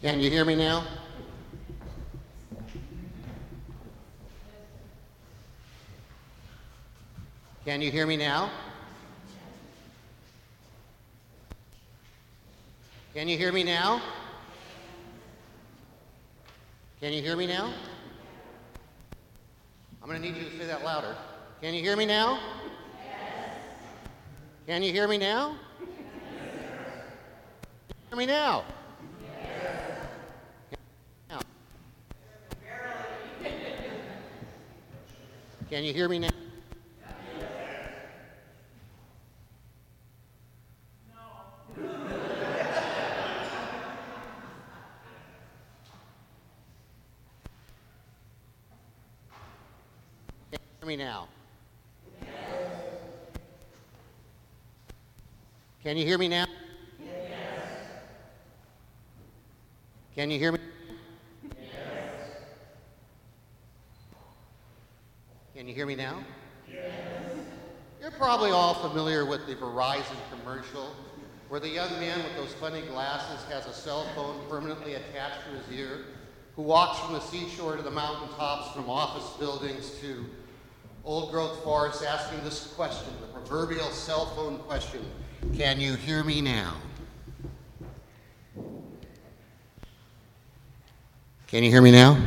Can you hear me now? Can you hear me now? Can you hear me now? Can you hear me now? I'm going to need you to say that louder. Can you hear me now? Yes. Can you hear me now? Yes. Can you hear me now? Yes. Can you hear me now? Hear me now? Yes. Can you hear me now? Yes. Can you hear me? Yes. Can you hear me now? Yes. You're probably all familiar with the Verizon commercial where the young man with those funny glasses has a cell phone permanently attached to his ear, who walks from the seashore to the mountaintops, from office buildings to old-growth forests, asking this question, the proverbial cell phone question: can you hear me now? Can you hear me now?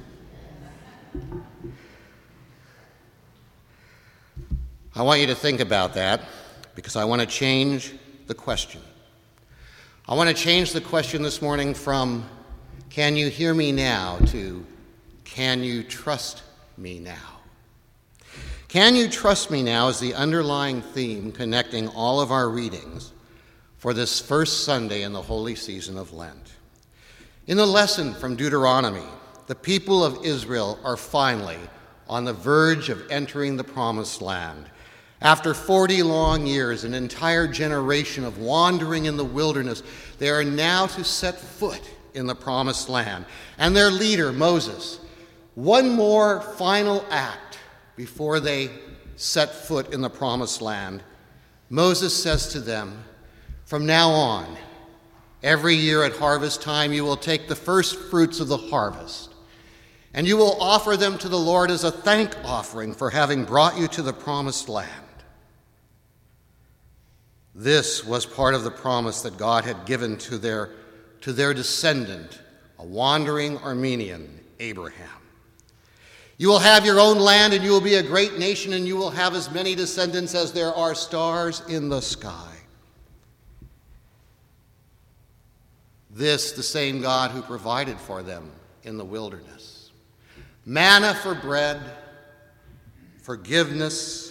I want you to think about that, because I want to change the question. I want to change the question this morning from "can you hear me now" to "can you trust me now?" Can you trust me now is the underlying theme connecting all of our readings for this first Sunday in the holy season of Lent. In the lesson from Deuteronomy, the people of Israel are finally on the verge of entering the Promised Land. After 40 long years, an entire generation of wandering in the wilderness, they are now to set foot in the Promised Land. And their leader, Moses, one more final act before they set foot in the Promised Land. Moses says to them, "From now on, every year at harvest time, you will take the first fruits of the harvest, and you will offer them to the Lord as a thank offering for having brought you to the Promised Land." This was part of the promise that God had given to their descendant, a wandering Armenian, Abraham. "You will have your own land, and you will be a great nation, and you will have as many descendants as there are stars in the sky." This, the same God who provided for them in the wilderness. Manna for bread, forgiveness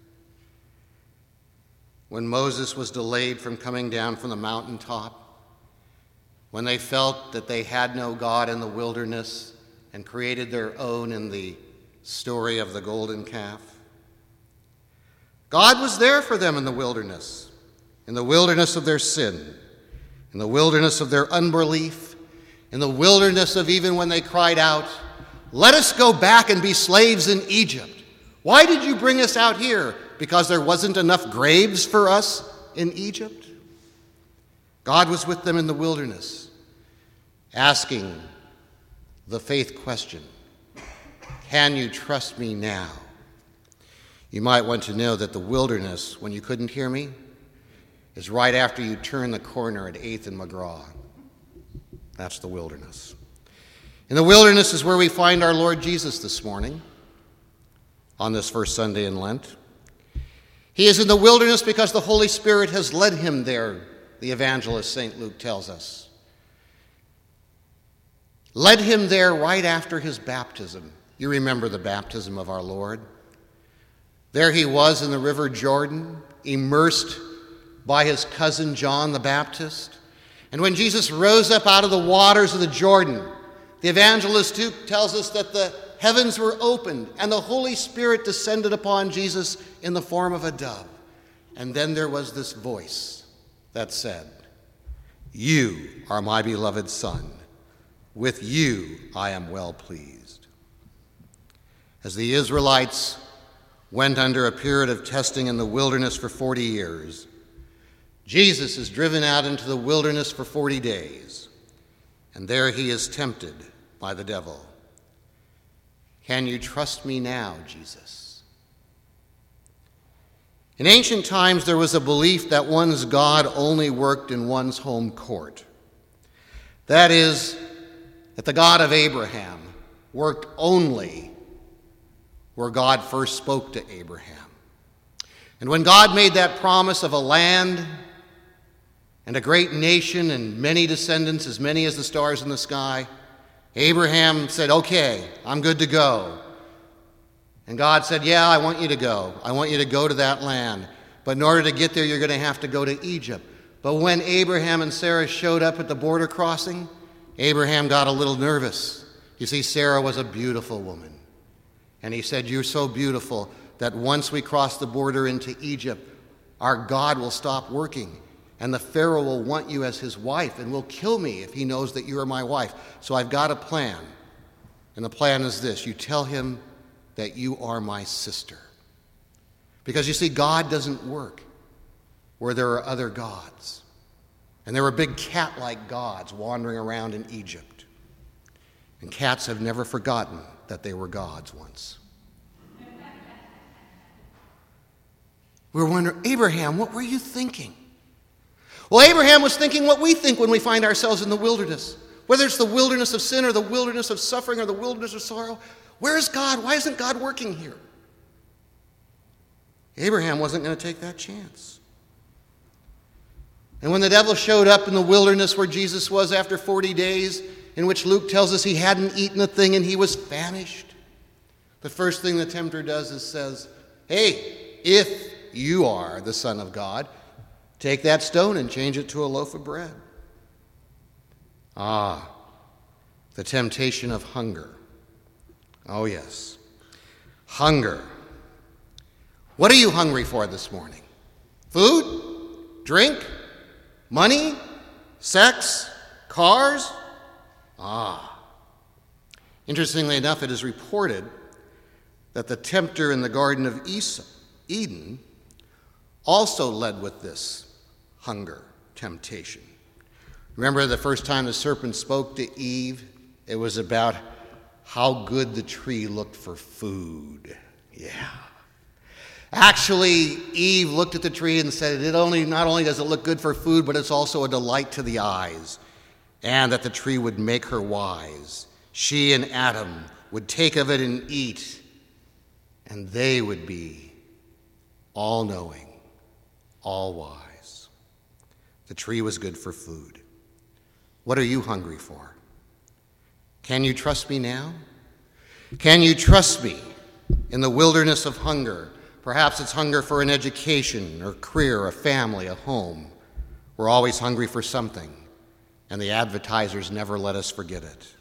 when Moses was delayed from coming down from the mountaintop, when they felt that they had no God in the wilderness and created their own in the story of the golden calf. God was there for them in the wilderness of their sin, in the wilderness of their unbelief, in the wilderness of even when they cried out, "Let us go back and be slaves in Egypt. Why did you bring us out here? Because there wasn't enough graves for us in Egypt?" God was with them in the wilderness, asking the faith question, "Can you trust me now?" You might want to know that the wilderness, when you couldn't hear me, is right after you turn the corner at 8th and McGraw. That's the wilderness. In the wilderness is where we find our Lord Jesus this morning, on this first Sunday in Lent. He is in the wilderness because the Holy Spirit has led him there, the evangelist St. Luke tells us. Led him there right after his baptism. You remember the baptism of our Lord. There he was in the River Jordan, immersed by his cousin John the Baptist. And when Jesus rose up out of the waters of the Jordan, the evangelist Luke tells us that the heavens were opened and the Holy Spirit descended upon Jesus in the form of a dove. And then there was this voice that said, "You are my beloved Son. With you I am well pleased." As the Israelites went under a period of testing in the wilderness for 40 years, Jesus is driven out into the wilderness for 40 days. and there he is tempted by the devil. Can you trust me now, Jesus? In ancient times, there was a belief that one's God only worked in one's home court. That is, that the God of Abraham worked only where God first spoke to Abraham. And when God made that promise of a land and a great nation and many descendants, as many as the stars in the sky, Abraham said, okay, I'm good to go. And God said, yeah, I want you to go. I want you to go to that land. But in order to get there, you're going to have to go to Egypt. But when Abraham and Sarah showed up at the border crossing, Abraham got a little nervous. You see, Sarah was a beautiful woman. And he said, you're so beautiful that once we cross the border into Egypt, our God will stop working. And the Pharaoh will want you as his wife and will kill me if he knows that you are my wife. So I've got a plan. And the plan is this. You tell him that you are my sister. Because you see, God doesn't work where there are other gods. And there were big cat-like gods wandering around in Egypt. And cats have never forgotten that they were gods once. We were wondering, Abraham, what were you thinking? Well, Abraham was thinking what we think when we find ourselves in the wilderness. Whether it's the wilderness of sin or the wilderness of suffering or the wilderness of sorrow, where is God? Why isn't God working here? Abraham wasn't going to take that chance. And when the devil showed up in the wilderness where Jesus was after 40 days, in which Luke tells us he hadn't eaten a thing and he was famished, the first thing the tempter does is says, hey, if you are the Son of God, take that stone and change it to a loaf of bread. Ah, the temptation of hunger. Oh, yes. Hunger. What are you hungry for this morning? Food? Drink? Money? Sex? Cars? Ah. Interestingly enough, it is reported that the tempter in the Garden of Eden also led with this hunger temptation. Remember the first time the serpent spoke to Eve? It was about how good the tree looked for food. Yeah. Actually, Eve looked at the tree and said, not only does it look good for food, but it's also a delight to the eyes, and that the tree would make her wise. She and Adam would take of it and eat, and they would be all-knowing, all-wise. The tree was good for food. What are you hungry for? Can you trust me now? Can you trust me in the wilderness of hunger? Perhaps it's hunger for an education or career, a family, a home. We're always hungry for something, and the advertisers never let us forget it.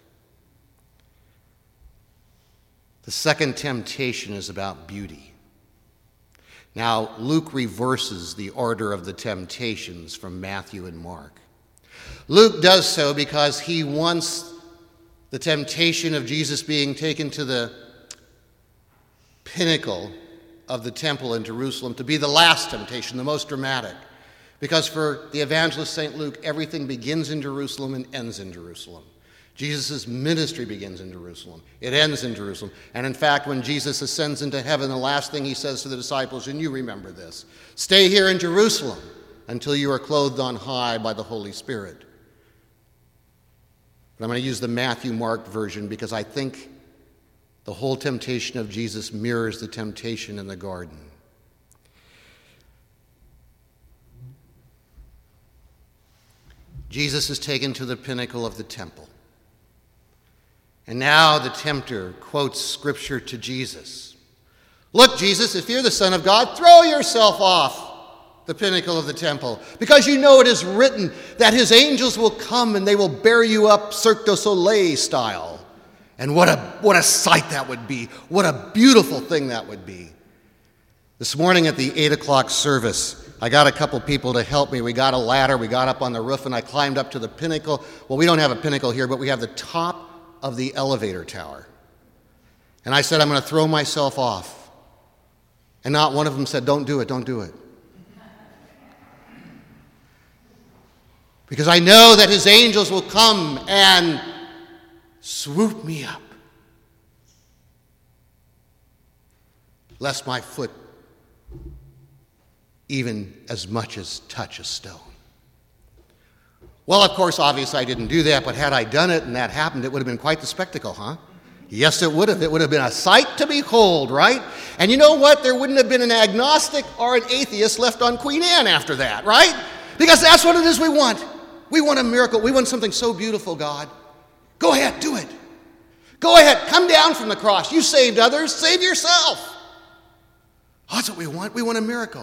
The second temptation is about beauty. Now, Luke reverses the order of the temptations from Matthew and Mark. Luke does so because he wants the temptation of Jesus being taken to the pinnacle of the temple in Jerusalem to be the last temptation, the most dramatic. Because for the evangelist St. Luke, everything begins in Jerusalem and ends in Jerusalem. Jesus' ministry begins in Jerusalem. It ends in Jerusalem. And in fact, when Jesus ascends into heaven, the last thing he says to the disciples, and you remember this, stay here in Jerusalem until you are clothed on high by the Holy Spirit. But I'm going to use the Matthew-Mark version because I think the whole temptation of Jesus mirrors the temptation in the garden. Jesus is taken to the pinnacle of the temple. And now the tempter quotes scripture to Jesus. Look, Jesus, if you're the Son of God, throw yourself off the pinnacle of the temple, because you know it is written that his angels will come and they will bear you up Cirque du Soleil style. And what a sight that would be. What a beautiful thing that would be. This morning at the 8 o'clock service, I got a couple people to help me. We got a ladder, we got up on the roof, and I climbed up to the pinnacle. Well, we don't have a pinnacle here, but we have the top of the elevator tower. And I said, I'm going to throw myself off. And not one of them said, don't do it, don't do it. because I know that his angels will come and swoop me up, lest my foot even as much as touch a stone. Well, of course, obviously I didn't do that, but had I done it and that happened, it would have been quite the spectacle, huh? Yes, it would have. It would have been a sight to behold, right? And you know what? There wouldn't have been an agnostic or an atheist left on Queen Anne after that, right? Because that's what it is we want. We want a miracle. We want something so beautiful, God. Go ahead, do it. Go ahead, come down from the cross. You saved others, save yourself. Oh, that's what we want. We want a miracle.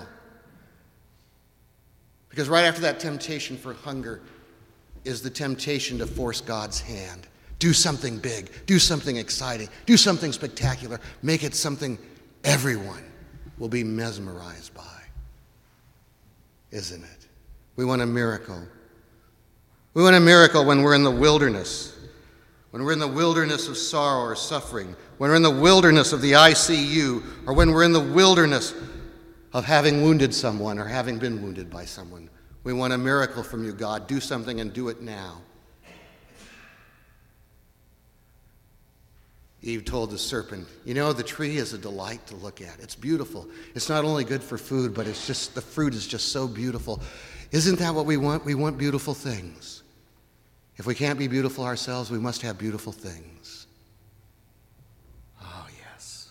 Because right after that temptation for hunger is the temptation to force God's hand. Do something big. Do something exciting. Do something spectacular. Make it something everyone will be mesmerized by. Isn't it? We want a miracle. We want a miracle when we're in the wilderness. When we're in the wilderness of sorrow or suffering. When we're in the wilderness of the ICU. Or when we're in the wilderness of having wounded someone or having been wounded by someone. We want a miracle from you, God. Do something and do it now. Eve told the serpent, you know, the tree is a delight to look at. It's beautiful. It's not only good for food, but it's just, the fruit is just so beautiful. Isn't that what we want? We want beautiful things. If we can't be beautiful ourselves, we must have beautiful things. Oh, yes.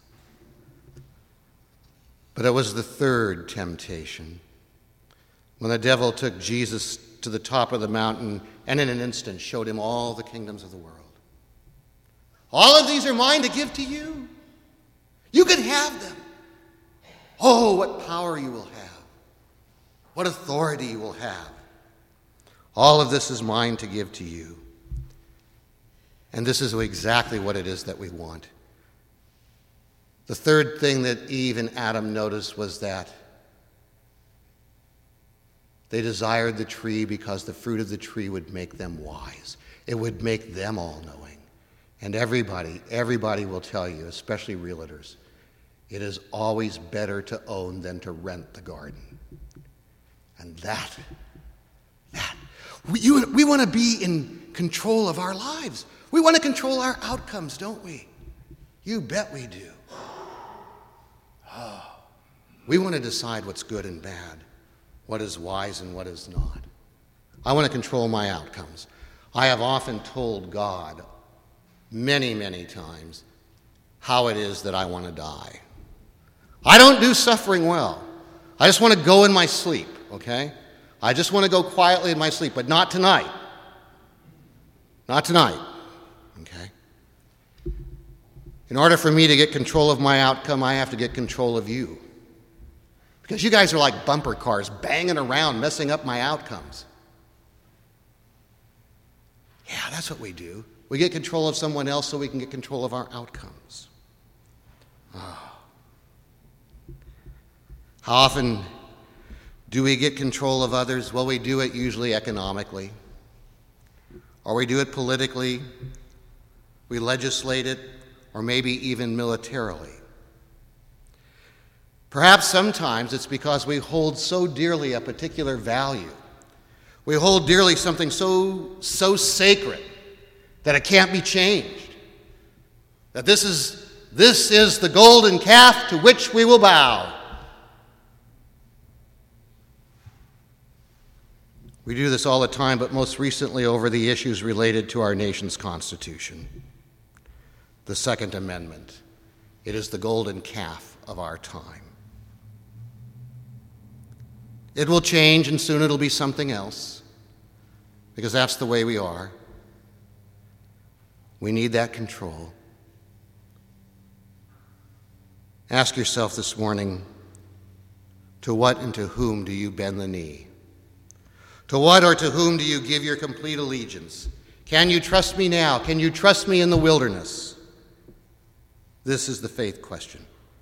But it was the third temptation, when the devil took Jesus to the top of the mountain and in an instant showed him all the kingdoms of the world. All of these are mine to give to you. You can have them. Oh, what power you will have. What authority you will have. All of this is mine to give to you. And this is exactly what it is that we want. The third thing that Eve and Adam noticed was that they desired the tree because the fruit of the tree would make them wise. It would make them all-knowing. And everybody will tell you, especially realtors, it is always better to own than to rent the garden. And we want to be in control of our lives. We want to control our outcomes, don't we? You bet we do. Oh, we want to decide what's good and bad, what is wise and what is not. I want to control my outcomes. I have often told God many, many times how it is that I want to die. I don't do suffering well. I just want to go in my sleep, okay? I just want to go quietly in my sleep, but not tonight. Not tonight, okay? In order for me to get control of my outcome, I have to get control of you. Because you guys are like bumper cars banging around, messing up my outcomes. Yeah, that's what we do. We get control of someone else so we can get control of our outcomes. Oh. How often do we get control of others? Well, we do it usually economically, or we do it politically, we legislate it, or maybe even militarily. Perhaps sometimes it's because we hold so dearly a particular value. We hold dearly something so sacred that it can't be changed. That this is the golden calf to which we will bow. We do this all the time, but most recently over the issues related to our nation's Constitution. The Second Amendment. It is the golden calf of our time. It will change, and soon it'll be something else, because that's the way we are. We need that control. Ask yourself this morning, to what and to whom do you bend the knee? To what or to whom do you give your complete allegiance? Can you trust me now? Can you trust me in the wilderness? This is the faith question.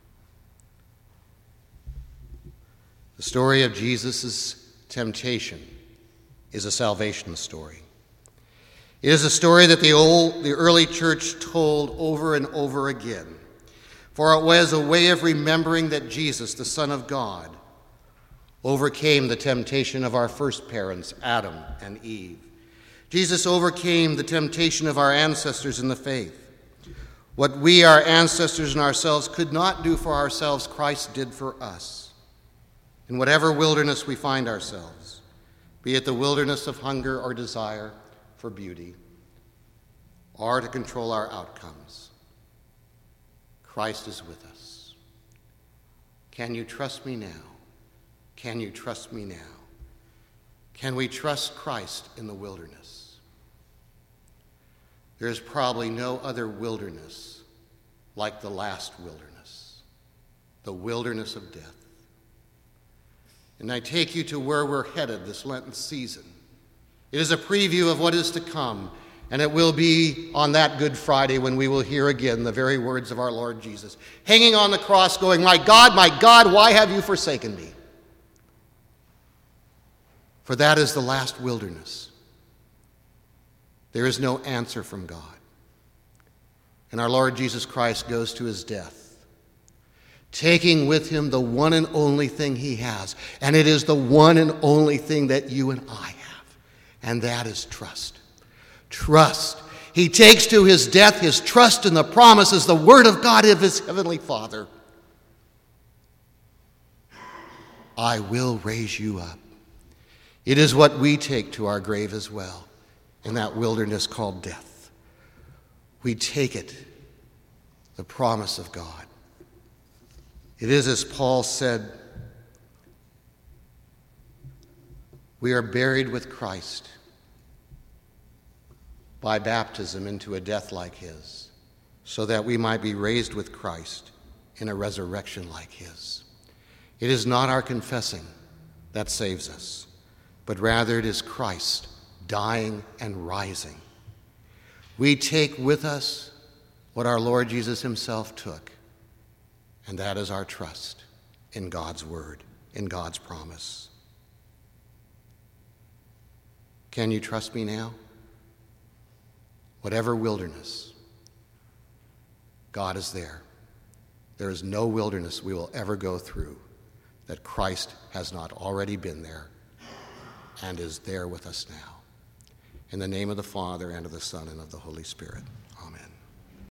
The story of Jesus' temptation is a salvation story. It is a story that the early church told over and over again, for it was a way of remembering that Jesus, the Son of God, overcame the temptation of our first parents, Adam and Eve. Jesus overcame the temptation of our ancestors in the faith. What we, our ancestors and ourselves, could not do for ourselves, Christ did for us. In whatever wilderness we find ourselves, be it the wilderness of hunger or desire for beauty, or to control our outcomes, Christ is with us. Can you trust me now? Can you trust me now? Can we trust Christ in the wilderness? There is probably no other wilderness like the last wilderness, the wilderness of death. And I take you to where we're headed this Lenten season. It is a preview of what is to come, and it will be on that Good Friday when we will hear again the very words of our Lord Jesus, hanging on the cross going, my God, why have you forsaken me? For that is the last wilderness. There is no answer from God. And our Lord Jesus Christ goes to his death, taking with him the one and only thing he has. And it is the one and only thing that you and I have. And that is trust. Trust. He takes to his death his trust in the promises, the word of God of his heavenly Father. I will raise you up. It is what we take to our grave as well, in that wilderness called death. We take it, the promise of God. It is as Paul said, we are buried with Christ by baptism into a death like his, so that we might be raised with Christ in a resurrection like his. It is not our confessing that saves us, but rather it is Christ dying and rising. We take with us what our Lord Jesus himself took, and that is our trust in God's word, in God's promise. Can you trust me now? Whatever wilderness, God is there. There is no wilderness we will ever go through that Christ has not already been there and is there with us now. In the name of the Father, and of the Son, and of the Holy Spirit.